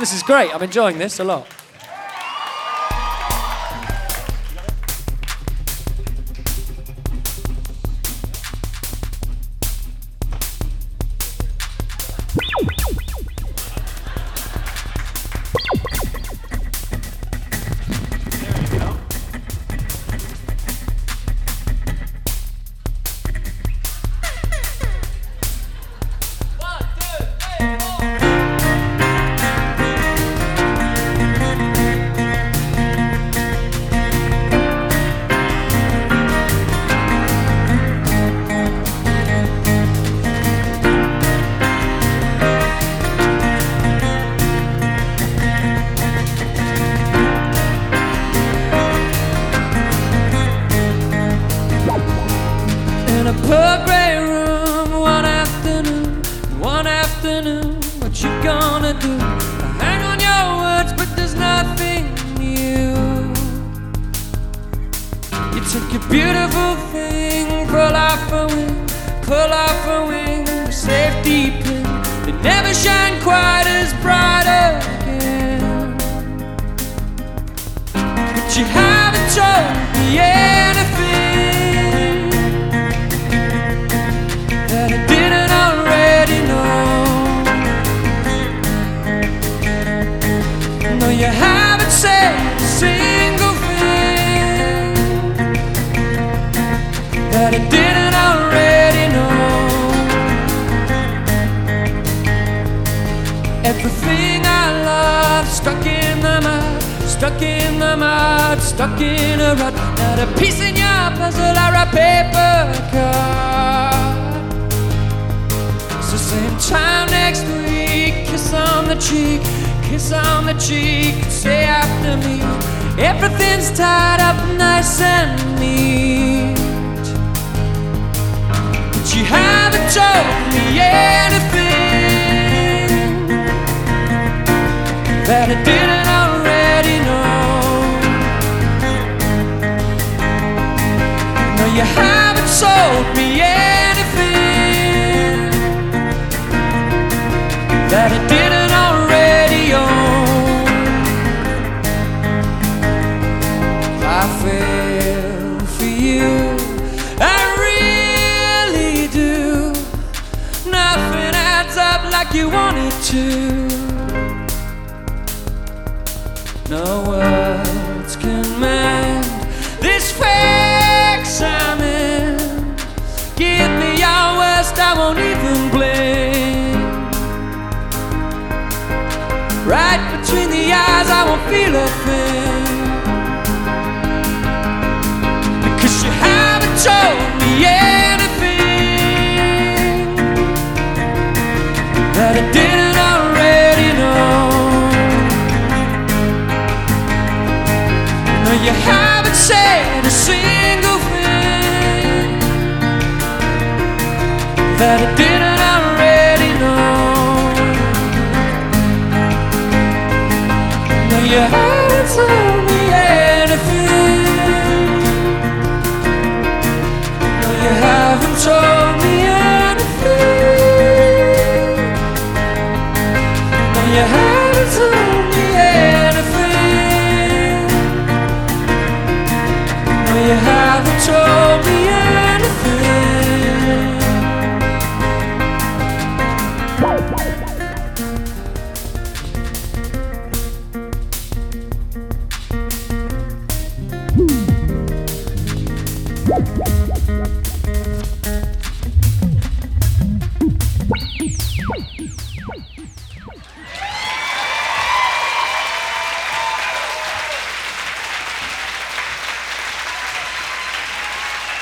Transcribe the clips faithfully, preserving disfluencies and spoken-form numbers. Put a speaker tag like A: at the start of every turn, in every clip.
A: this is great. I'm enjoying this a lot.
B: In a pub grey room, one afternoon, one afternoon, what you gonna do? I hang on your words, but there's nothing new. You took a beautiful thing, pull off a wing, pull off a wing, a safety pin. They never shine quite as bright again. But you haven't told me anything that I didn't already know. No, you haven't said a single thing that I didn't already know. Everything I love stuck in the mud, stuck in the mud, stuck in a rut. Not a piece in your puzzle or a paper cut. So same time next week, kiss on the cheek, kiss on the cheek, say after me, everything's tied up nice and neat. But you haven't told me anything that I didn't already know. No, you haven't sold me anything that I didn't already own. I feel for you, I really do. Nothing adds up like you want it to. No words can mend this fix I'm in. Give me your worst, I won't even blink. Right between the eyes, I won't feel a thing. Because you haven't told me anything that I didn't already know. No, you haven't said a single thing that I didn't already know. You haven't told me anything. No, you haven't told me anything. No, you haven't told me anything. No, you haven't told me anything.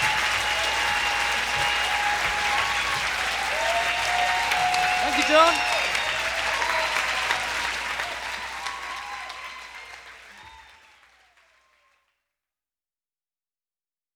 A: Thank you, John.